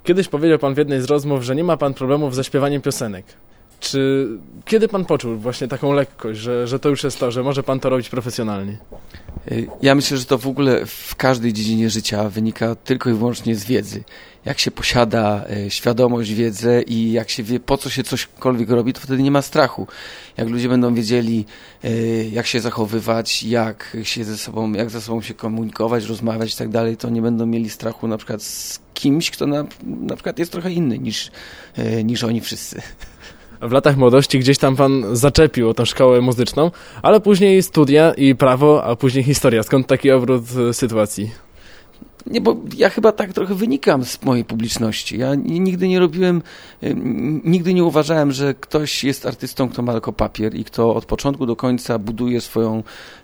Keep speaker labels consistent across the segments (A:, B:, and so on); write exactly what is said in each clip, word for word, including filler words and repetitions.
A: Kiedyś powiedział pan w jednej z rozmów, że nie ma pan problemów ze śpiewaniem piosenek. Czy kiedy pan poczuł właśnie taką lekkość, że, że to już jest to, że może pan to robić profesjonalnie?
B: Ja myślę, że to w ogóle w każdej dziedzinie życia wynika tylko i wyłącznie z wiedzy. Jak się posiada świadomość, wiedzę i jak się wie, po co się cośkolwiek robi, to wtedy nie ma strachu. Jak ludzie będą wiedzieli, jak się zachowywać, jak się ze sobą, jak ze sobą się komunikować, rozmawiać i tak dalej, to nie będą mieli strachu na przykład z kimś, kto na, na przykład jest trochę inny niż, niż oni wszyscy.
A: W latach młodości gdzieś tam pan zaczepił o tę szkołę muzyczną, ale później studia i prawo, a później historia. Skąd taki obrót sytuacji?
B: Nie, bo ja chyba tak trochę wynikam z mojej publiczności. Ja nigdy nie robiłem, nigdy nie uważałem, że ktoś jest artystą, kto ma tylko papier i kto od początku do końca buduje swoją,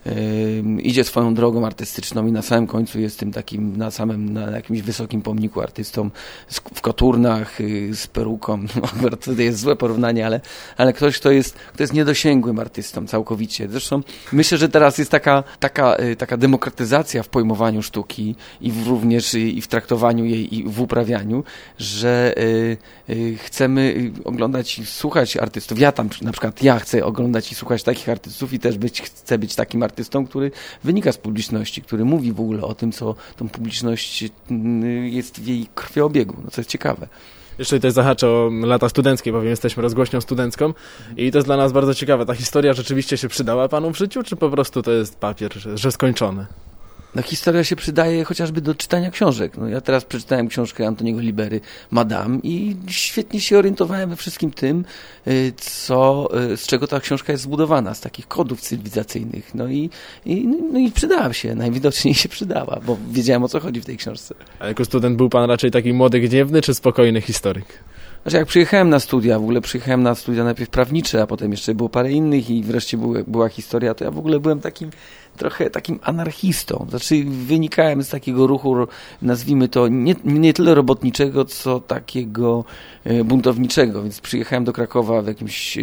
B: idzie swoją drogą artystyczną i na samym końcu jest tym takim, na samym, na jakimś wysokim pomniku artystą w koturnach, z peruką. No, to jest złe porównanie, ale, ale ktoś, kto jest, kto jest niedosięgłym artystą całkowicie. Zresztą myślę, że teraz jest taka, taka, taka demokratyzacja w pojmowaniu sztuki i w również i w traktowaniu jej i w uprawianiu, że y, y, chcemy oglądać i słuchać artystów. Ja tam na przykład, ja chcę oglądać i słuchać takich artystów i też być, chcę być takim artystą, który wynika z publiczności, który mówi w ogóle o tym, co tą publiczność y, jest w jej krwiobiegu, no co jest ciekawe.
A: Jeszcze tutaj zahaczę o lata studenckie, bowiem jesteśmy rozgłośnią studencką i to jest dla nas bardzo ciekawe. Ta historia rzeczywiście się przydała panu w życiu, czy po prostu to jest papier, że, że skończone?
B: No historia się przydaje chociażby do czytania książek. No, ja teraz przeczytałem książkę Antoniego Libery, Madame, i świetnie się orientowałem we wszystkim tym, co, z czego ta książka jest zbudowana, z takich kodów cywilizacyjnych. No i, i, no i przydała się, najwidoczniej się przydała, bo wiedziałem, o co chodzi w tej książce.
A: A jako student był pan raczej taki młody, gniewny, czy spokojny historyk?
B: Znaczy jak przyjechałem na studia, w ogóle przyjechałem na studia najpierw prawnicze, a potem jeszcze było parę innych i wreszcie były, była historia, to ja w ogóle byłem takim trochę takim anarchistą. Znaczy wynikałem z takiego ruchu, nazwijmy to, nie, nie tyle robotniczego, co takiego buntowniczego, więc przyjechałem do Krakowa w jakimś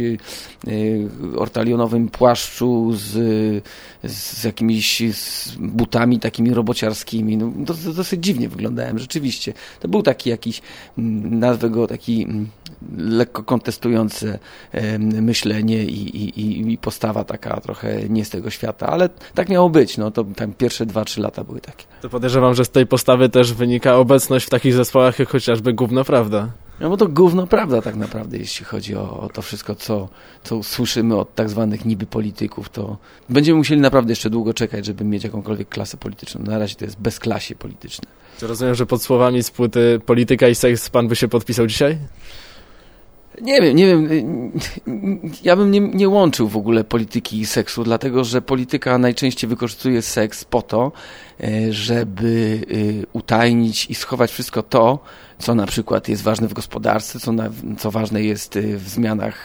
B: ortalionowym płaszczu z, z jakimiś z butami takimi robociarskimi. No, to, to dosyć dziwnie wyglądałem, rzeczywiście. To był taki jakiś, nazwę go taki lekko kontestujące myślenie i, i, i postawa taka trochę nie z tego świata, ale tak miało być. No to tam pierwsze dwa, trzy lata były takie.
A: To podejrzewam, że z tej postawy też wynika obecność w takich zespołach jak chociażby Gówno Prawda.
B: No bo to gówno prawda tak naprawdę, jeśli chodzi o, o to wszystko, co, co słyszymy od tak zwanych niby polityków, to będziemy musieli naprawdę jeszcze długo czekać, żeby mieć jakąkolwiek klasę polityczną. Na razie to jest bezklasie polityczne.
A: Czy rozumiem, że pod słowami z płyty Polityka i seks pan by się podpisał dzisiaj?
B: Nie wiem, nie wiem. Ja bym nie, nie łączył w ogóle polityki i seksu, dlatego że polityka najczęściej wykorzystuje seks po to, żeby utajnić i schować wszystko to, co na przykład jest ważne w gospodarce, co, na, co ważne jest w zmianach,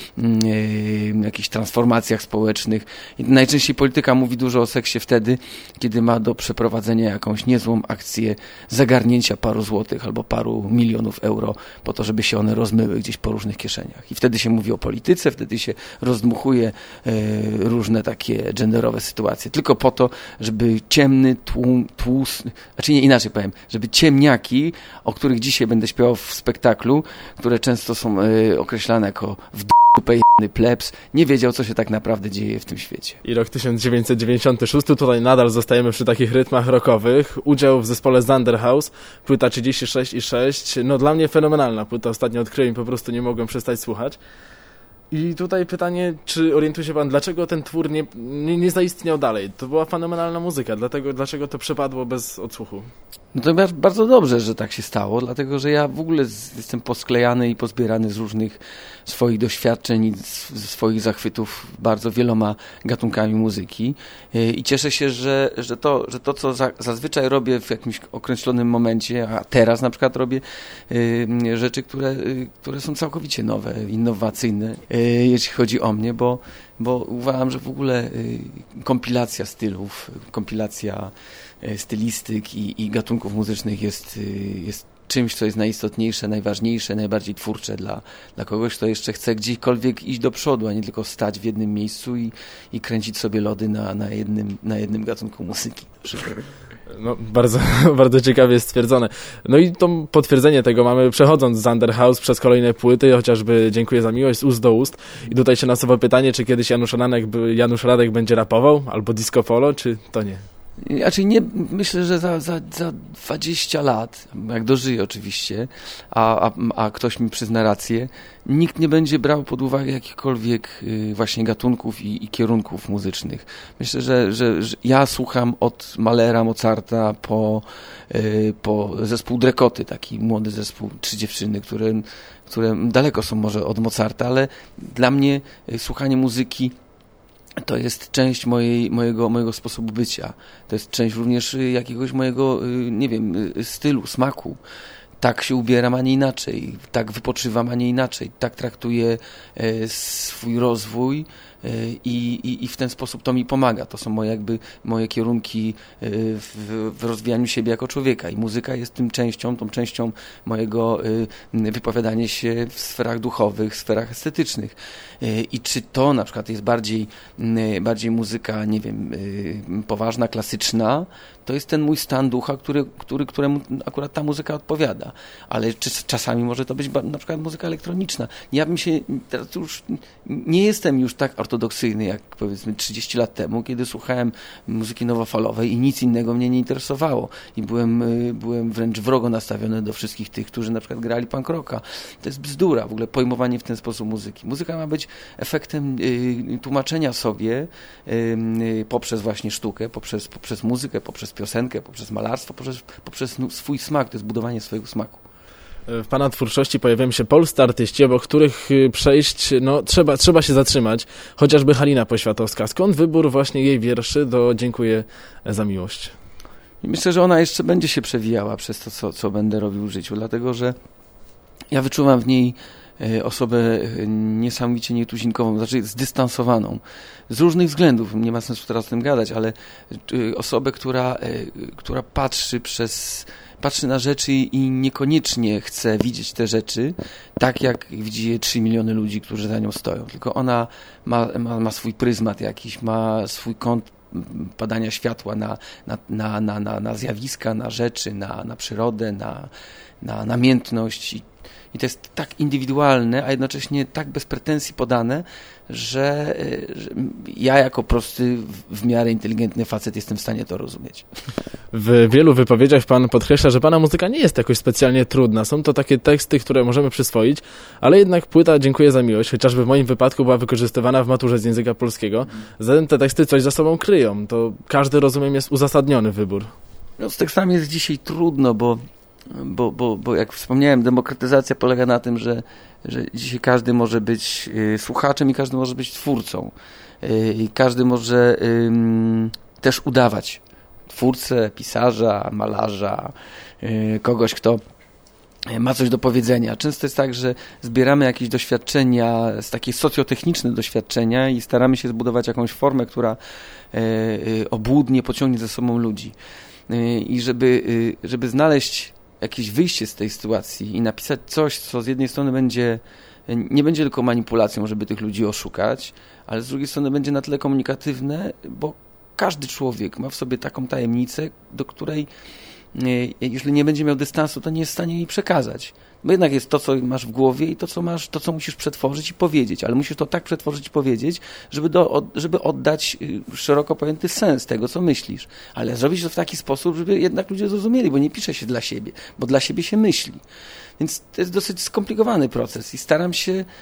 B: w jakichś transformacjach społecznych. I najczęściej polityka mówi dużo o seksie wtedy, kiedy ma do przeprowadzenia jakąś niezłą akcję zagarnięcia paru złotych albo paru milionów euro po to, żeby się one rozmyły gdzieś po różnych kieszeniach. I wtedy się mówi o polityce, wtedy się rozdmuchuje różne takie genderowe sytuacje. Tylko po to, żeby ciemny tłum, tłus, znaczy nie inaczej powiem, żeby ciemniaki, o których dzisiaj będę śpiewał w spektaklu, które często są y, określane jako w dupę jebany plebs, nie wiedział, co się tak naprawdę dzieje w tym świecie.
A: I rok tysiąc dziewięćset dziewięćdziesiąty szósty, tutaj nadal zostajemy przy takich rytmach rockowych. Udział w zespole Zanderhaus, płyta trzydzieści sześć i sześć, no dla mnie fenomenalna płyta, ostatnio odkryłem i po prostu nie mogłem przestać słuchać. I tutaj pytanie, czy orientuje się pan, dlaczego ten twór nie, nie, nie zaistniał dalej? To była fenomenalna muzyka, dlatego, dlaczego to przepadło bez odsłuchu?
B: No to bardzo dobrze, że tak się stało, dlatego że ja w ogóle z, jestem posklejany i pozbierany z różnych swoich doświadczeń i ze swoich zachwytów bardzo wieloma gatunkami muzyki i cieszę się, że, że, to, że to, co za, zazwyczaj robię w jakimś określonym momencie, a teraz na przykład robię y, rzeczy, które, y, które są całkowicie nowe, innowacyjne, y, jeśli chodzi o mnie, bo, bo uważam, że w ogóle y, kompilacja stylów, kompilacja stylistyk i, i gatunków muzycznych jest, jest czymś, co jest najistotniejsze, najważniejsze, najbardziej twórcze dla, dla kogoś, kto jeszcze chce gdziekolwiek iść do przodu, a nie tylko stać w jednym miejscu i, i kręcić sobie lody na, na, jednym, na jednym gatunku muzyki.
A: No, bardzo, bardzo ciekawie stwierdzone. No i to potwierdzenie tego mamy przechodząc z Zander House przez kolejne płyty, chociażby Dziękuję za miłość, z ust do ust. I tutaj się nasuwa pytanie, czy kiedyś Janusz Radek, Janusz Radek będzie rapował, albo disco polo, czy to nie?
B: Znaczy nie, myślę, że za, za, za dwadzieścia lat, jak dożyję oczywiście, a, a, a ktoś mi przyzna rację, nikt nie będzie brał pod uwagę jakichkolwiek y, właśnie gatunków i, i kierunków muzycznych. Myślę, że, że, że ja słucham od Mahlera, Mozarta po, y, po zespół Drekoty, taki młody zespół, trzy dziewczyny, które, które daleko są może od Mozarta, ale dla mnie y, słuchanie muzyki to jest część mojej, mojego, mojego sposobu bycia. To jest część również jakiegoś mojego, nie wiem, stylu, smaku. Tak się ubieram, a nie inaczej. Tak wypoczywam, a nie inaczej. Tak traktuję swój rozwój i, i, i w ten sposób to mi pomaga. To są moje, jakby, moje kierunki w, w rozwijaniu siebie jako człowieka. I muzyka jest tym częścią, tą częścią mojego wypowiadania się w sferach duchowych, w sferach estetycznych. I czy to na przykład jest bardziej, bardziej muzyka, nie wiem, poważna, klasyczna, to jest ten mój stan ducha, który, który, któremu akurat ta muzyka odpowiada. Ale czy, czasami może to być na przykład muzyka elektroniczna. Ja bym się, teraz już nie jestem już tak ortodoksyjny jak powiedzmy trzydzieści lat temu, kiedy słuchałem muzyki nowofalowej i nic innego mnie nie interesowało. I byłem, byłem wręcz wrogo nastawiony do wszystkich tych, którzy na przykład grali punk rocka. To jest bzdura, w ogóle pojmowanie w ten sposób muzyki. Muzyka ma być efektem y, tłumaczenia sobie y, y, poprzez właśnie sztukę, poprzez, poprzez muzykę, poprzez piosenkę, poprzez malarstwo, poprzez, poprzez swój smak, to jest budowanie swojego smaku.
A: W Pana twórczości pojawiają się polscy artyści, obok których przejść, no trzeba, trzeba się zatrzymać, chociażby Halina Poświatowska. Skąd wybór właśnie jej wierszy do Dziękuję za miłość?
B: Myślę, że ona jeszcze będzie się przewijała przez to, co, co będę robił w życiu, dlatego że ja wyczuwam w niej osobę niesamowicie nietuzinkową, znaczy zdystansowaną. Z różnych względów, nie ma sensu teraz o tym gadać, ale osobę, która, która patrzy przez, patrzy na rzeczy i niekoniecznie chce widzieć te rzeczy tak, jak widzi je trzy miliony ludzi, którzy za nią stoją. Tylko ona ma, ma, ma swój pryzmat jakiś, ma swój kąt padania światła na, na, na, na, na, na zjawiska, na rzeczy, na, na przyrodę, na, na namiętność. I, I to jest tak indywidualne, a jednocześnie tak bez pretensji podane, że, że ja jako prosty, w miarę inteligentny facet jestem w stanie to rozumieć.
A: W wielu wypowiedziach Pan podkreśla, że Pana muzyka nie jest jakoś specjalnie trudna. Są to takie teksty, które możemy przyswoić, ale jednak płyta Dziękuję za miłość, chociażby w moim wypadku była wykorzystywana w maturze z języka polskiego. Zatem te teksty coś za sobą kryją. To każdy, rozumiem, jest uzasadniony wybór.
B: No, z tekstami jest dzisiaj trudno, bo Bo, bo, bo jak wspomniałem, demokratyzacja polega na tym, że, że dzisiaj każdy może być y, słuchaczem i każdy może być twórcą. Y, I każdy może y, też udawać twórcę, pisarza, malarza, y, kogoś, kto ma coś do powiedzenia. Często jest tak, że zbieramy jakieś doświadczenia, takie socjotechniczne doświadczenia i staramy się zbudować jakąś formę, która y, y, obłudnie pociągnie ze sobą ludzi. Y, I żeby, y, żeby znaleźć jakieś wyjście z tej sytuacji i napisać coś, co z jednej strony będzie, nie będzie tylko manipulacją, żeby tych ludzi oszukać, ale z drugiej strony będzie na tyle komunikatywne, bo każdy człowiek ma w sobie taką tajemnicę, do której jeżeli nie będzie miał dystansu, to nie jest w stanie jej przekazać. Bo jednak jest to, co masz w głowie i to, co masz, to, co musisz przetworzyć i powiedzieć, ale musisz to tak przetworzyć i powiedzieć, żeby, do, żeby oddać szeroko pojęty sens tego, co myślisz. Ale zrobić to w taki sposób, żeby jednak ludzie zrozumieli, bo nie pisze się dla siebie, bo dla siebie się myśli. Więc to jest dosyć skomplikowany proces i staram się yy,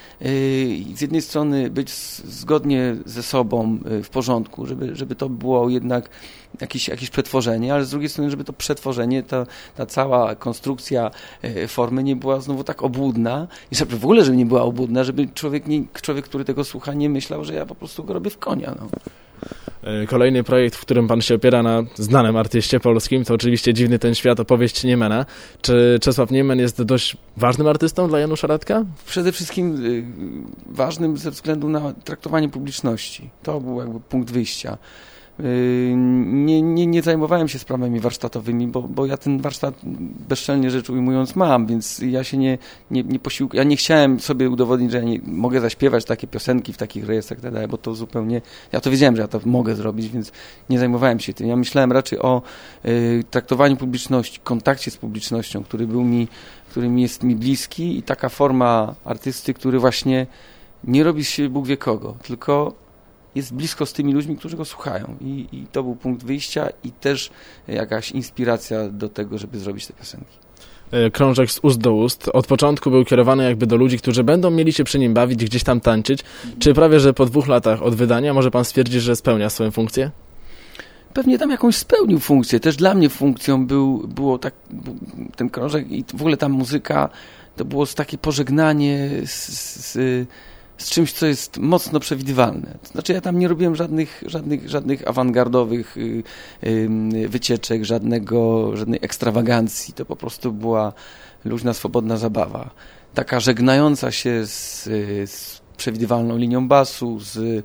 B: z jednej strony być zgodnie ze sobą yy, w porządku, żeby, żeby to było jednak jakieś, jakieś przetworzenie, ale z drugiej strony, żeby to przetworzenie, ta, ta cała konstrukcja yy, formy nie była znowu tak obłudna i żeby w ogóle, żeby nie była obłudna, żeby człowiek, nie, człowiek, który tego słucha, nie myślał, że ja po prostu go robię w konia. No.
A: Kolejny projekt, w którym Pan się opiera na znanym artyście polskim, to oczywiście Dziwny ten świat, opowieść Niemena. Czy Czesław Niemen jest dość ważnym artystą dla Janusza Radka?
B: Przede wszystkim y, ważnym ze względu na traktowanie publiczności. To był jakby punkt wyjścia. Nie, nie, nie zajmowałem się sprawami warsztatowymi, bo, bo ja ten warsztat bezczelnie rzecz ujmując mam, więc ja się nie, nie, nie posiłk... ja nie chciałem sobie udowodnić, że ja nie mogę zaśpiewać takie piosenki w takich rejestrach, tak, bo to zupełnie, ja to wiedziałem, że ja to mogę zrobić, więc nie zajmowałem się tym. Ja myślałem raczej o y, traktowaniu publiczności, kontakcie z publicznością, który był mi, który mi jest mi bliski i taka forma artysty, który właśnie nie robi z siebie Bóg wie kogo, tylko jest blisko z tymi ludźmi, którzy go słuchają. I, i to był punkt wyjścia i też jakaś inspiracja do tego, żeby zrobić te piosenki.
A: Krążek z ust do ust. Od początku był kierowany jakby do ludzi, którzy będą mieli się przy nim bawić, gdzieś tam tańczyć. Mhm. Czy prawie, że po dwóch latach od wydania może pan stwierdzić, że spełnia swoją funkcję?
B: Pewnie tam jakąś spełnił funkcję. Też dla mnie funkcją był, było tak, ten krążek i w ogóle ta muzyka, to było takie pożegnanie z, z z czymś, co jest mocno przewidywalne. To znaczy ja tam nie robiłem żadnych, żadnych, żadnych awangardowych y, y, wycieczek, żadnego, żadnej ekstrawagancji. To po prostu była luźna, swobodna zabawa. Taka żegnająca się z, z przewidywalną linią basu, z, y,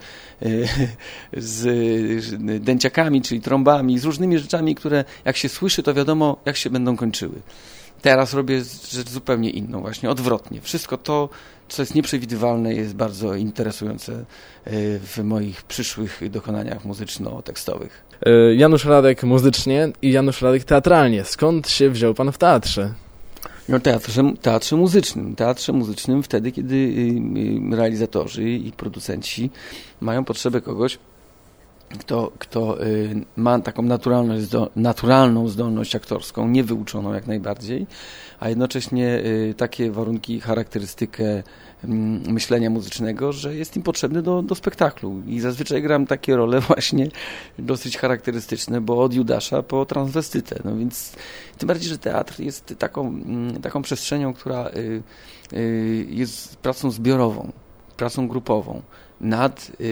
B: z dęciakami, czyli trąbami, z różnymi rzeczami, które jak się słyszy, to wiadomo, jak się będą kończyły. Teraz robię rzecz zupełnie inną, właśnie odwrotnie. Wszystko to, co jest nieprzewidywalne, jest bardzo interesujące w moich przyszłych dokonaniach muzyczno-tekstowych.
A: Janusz Radek muzycznie i Janusz Radek teatralnie. Skąd się wziął pan w teatrze?
B: No, teatrze, teatrze muzycznym. Teatrze muzycznym wtedy, kiedy realizatorzy i producenci mają potrzebę kogoś, Kto, kto y, ma taką naturalność, zdo, naturalną zdolność aktorską, niewyuczoną jak najbardziej, a jednocześnie y, takie warunki, charakterystykę y, myślenia muzycznego, że jest im potrzebny do, do spektaklu. I zazwyczaj gram takie role właśnie dosyć charakterystyczne, bo od Judasza po transwestytę. No więc tym bardziej, że teatr jest taką, y, taką przestrzenią, która y, y, jest pracą zbiorową, pracą grupową. Nad y,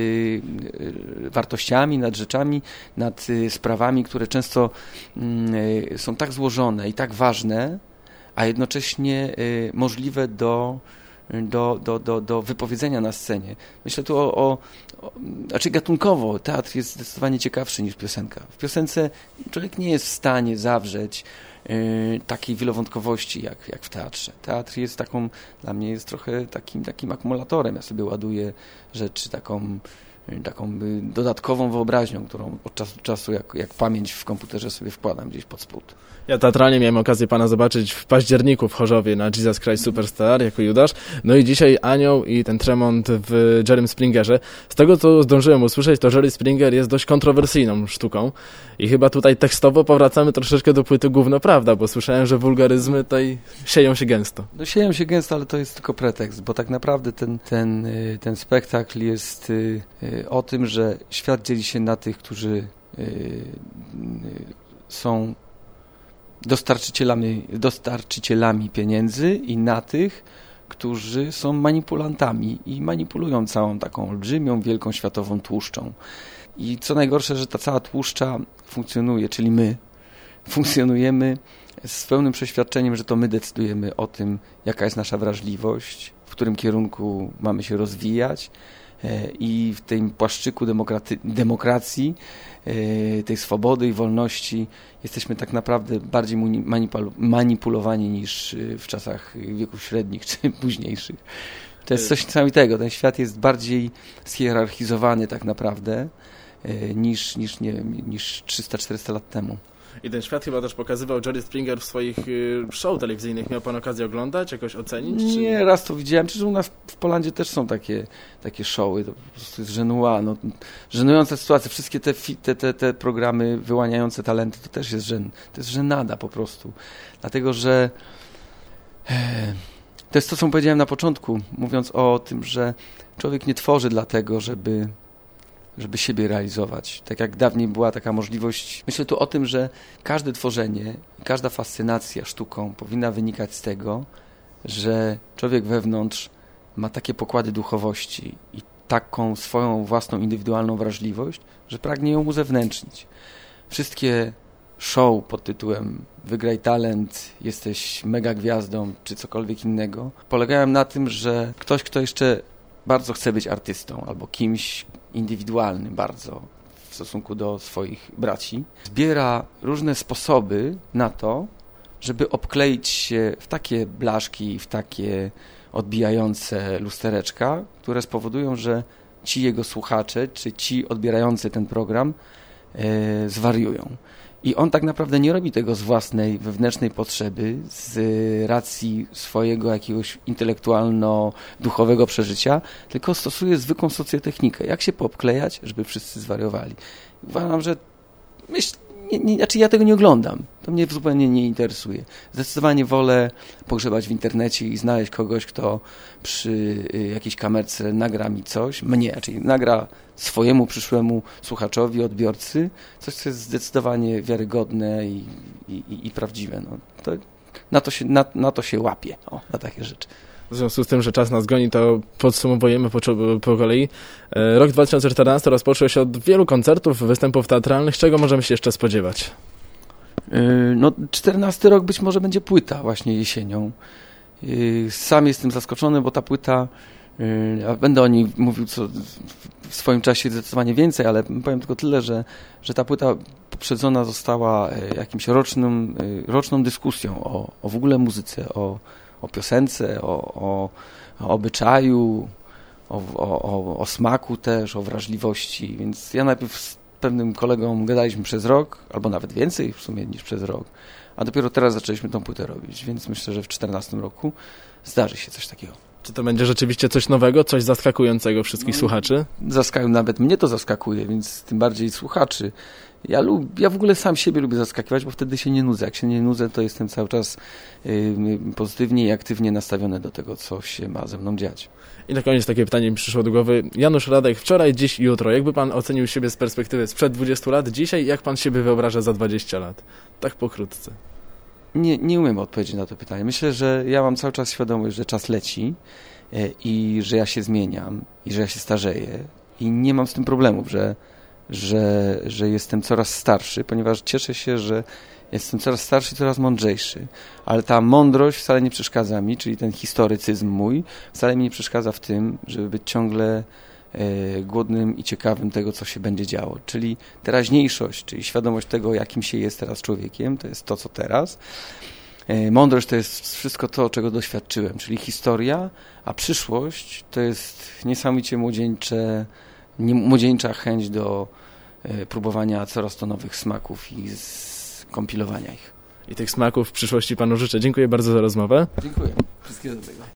B: y, wartościami, nad rzeczami, nad y, sprawami, które często y, są tak złożone i tak ważne, a jednocześnie y, możliwe do, do, do, do, do wypowiedzenia na scenie. Myślę tu o, o, o... Znaczy gatunkowo teatr jest zdecydowanie ciekawszy niż piosenka. W piosence człowiek nie jest w stanie zawrzeć takiej wielowątkowości jak, jak w teatrze. Teatr jest taką, dla mnie jest trochę takim, takim akumulatorem. Ja sobie ładuję rzeczy taką, taką dodatkową wyobraźnią, którą od czasu do czasu jak, jak pamięć w komputerze sobie wkładam gdzieś pod spód.
A: Ja teatralnie miałem okazję pana zobaczyć w październiku w Chorzowie na Jesus Christ Superstar jako Judasz. No i dzisiaj Anioł i ten Tremont w Jerrym Springerze. Z tego, co zdążyłem usłyszeć, to Jerry Springer jest dość kontrowersyjną sztuką. I chyba tutaj tekstowo powracamy troszeczkę do płyty Gówno Prawda, bo słyszałem, że wulgaryzmy tutaj sieją się gęsto.
B: No sieją się gęsto, ale to jest tylko pretekst, bo tak naprawdę ten, ten, ten spektakl jest o tym, że świat dzieli się na tych, którzy są dostarczycielami, dostarczycielami pieniędzy i na tych, którzy są manipulantami i manipulują całą taką olbrzymią, wielką światową tłuszczą. I co najgorsze, że ta cała tłuszcza funkcjonuje, czyli my funkcjonujemy z pełnym przeświadczeniem, że to my decydujemy o tym, jaka jest nasza wrażliwość, w którym kierunku mamy się rozwijać i w tym płaszczyku demokraty- demokracji, tej swobody i wolności jesteśmy tak naprawdę bardziej manipul- manipulowani niż w czasach wieków średnich czy późniejszych. To jest coś niesamowitego. Ten świat jest bardziej schierarchizowany tak naprawdę niż, niż, nie wiem, niż trzysta czterysta lat temu.
A: I ten świat chyba też pokazywał Jerry Springer w swoich show telewizyjnych. Miał pan okazję oglądać, jakoś ocenić? Czy...
B: Nie, raz to widziałem. Przecież u nas w Polandzie też są takie, takie showy. To po prostu jest żenua. No, żenująca sytuacja. Wszystkie te, te, te, te programy wyłaniające talenty, to też jest żen, to jest żenada po prostu. Dlatego, że e, to jest to, co powiedziałem na początku, mówiąc o tym, że człowiek nie tworzy dlatego, żeby żeby siebie realizować. Tak jak dawniej była taka możliwość. Myślę tu o tym, że każde tworzenie, każda fascynacja sztuką powinna wynikać z tego, że człowiek wewnątrz ma takie pokłady duchowości i taką swoją własną indywidualną wrażliwość, że pragnie ją uzewnętrznić. Wszystkie show pod tytułem Wygraj talent, jesteś mega gwiazdą, czy cokolwiek innego, polegają na tym, że ktoś, kto jeszcze bardzo chce być artystą albo kimś indywidualnym bardzo w stosunku do swoich braci. Zbiera różne sposoby na to, żeby obkleić się w takie blaszki, w takie odbijające lustereczka, które spowodują, że ci jego słuchacze, czy ci odbierający ten program e, zwariują. I on tak naprawdę nie robi tego z własnej wewnętrznej potrzeby, z racji swojego jakiegoś intelektualno-duchowego przeżycia, tylko stosuje zwykłą socjotechnikę. Jak się poobklejać, żeby wszyscy zwariowali. Uważam, że myśl, nie, nie, znaczy ja tego nie oglądam. To mnie zupełnie nie interesuje. Zdecydowanie wolę pogrzebać w internecie i znaleźć kogoś, kto przy jakiejś kamerce nagra mi coś, mnie, czyli nagra swojemu przyszłemu słuchaczowi, odbiorcy, coś, co jest zdecydowanie wiarygodne i, i, i prawdziwe. No, to, na, to się, na, na to się łapie, o, na takie rzeczy.
A: W związku z tym, że czas nas goni, to podsumowujemy po, po kolei. Rok dwa tysiące czternasty rozpoczął się od wielu koncertów, występów teatralnych. Czego możemy się jeszcze spodziewać?
B: No, czternasty rok być może będzie płyta właśnie jesienią. Sam jestem zaskoczony, bo ta płyta, ja będę o niej mówił co w swoim czasie zdecydowanie więcej, ale powiem tylko tyle, że, że ta płyta poprzedzona została jakimś rocznym, roczną dyskusją o, o w ogóle muzyce, o o piosence, o, o, o obyczaju, o, o, o smaku też, o wrażliwości. Więc ja najpierw z pewnym kolegą gadaliśmy przez rok, albo nawet więcej w sumie niż przez rok, a dopiero teraz zaczęliśmy tą płytę robić, więc myślę, że w czternastym roku zdarzy się coś takiego.
A: Czy to będzie rzeczywiście coś nowego, coś zaskakującego wszystkich no, słuchaczy?
B: Zaskakują, nawet mnie to zaskakuje, więc tym bardziej słuchaczy. Ja, lub, ja w ogóle sam siebie lubię zaskakiwać, bo wtedy się nie nudzę. Jak się nie nudzę, to jestem cały czas y, pozytywnie i aktywnie nastawiony do tego, co się ma ze mną dziać.
A: I na koniec takie pytanie mi przyszło do głowy. Janusz Radek, wczoraj, dziś i jutro. Jakby pan ocenił siebie z perspektywy sprzed dwudziestu lat, dzisiaj, jak pan siebie wyobraża za dwadzieścia lat? Tak pokrótce.
B: Nie, nie umiem odpowiedzieć na to pytanie. Myślę, że ja mam cały czas świadomość, że czas leci y, i że ja się zmieniam i że ja się starzeję i nie mam z tym problemów, że Że, że jestem coraz starszy, ponieważ cieszę się, że jestem coraz starszy i coraz mądrzejszy. Ale ta mądrość wcale nie przeszkadza mi, czyli ten historycyzm mój, wcale mi nie przeszkadza w tym, żeby być ciągle e, głodnym i ciekawym tego, co się będzie działo. Czyli teraźniejszość, czyli świadomość tego, jakim się jest teraz człowiekiem, to jest to, co teraz. E, mądrość to jest wszystko to, czego doświadczyłem, czyli historia, a przyszłość to jest niesamowicie młodzieńcze młodzieńcza chęć do e, próbowania coraz to nowych smaków i skompilowania ich.
A: I tych smaków w przyszłości panu życzę. Dziękuję bardzo za rozmowę.
B: Dziękuję. Wszystkiego dobrego.